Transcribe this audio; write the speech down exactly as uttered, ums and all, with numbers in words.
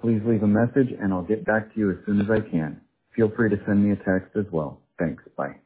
Please leave a message and I'll get back to you as soon as I can. Feel free to send me a text as well. Thanks. Bye.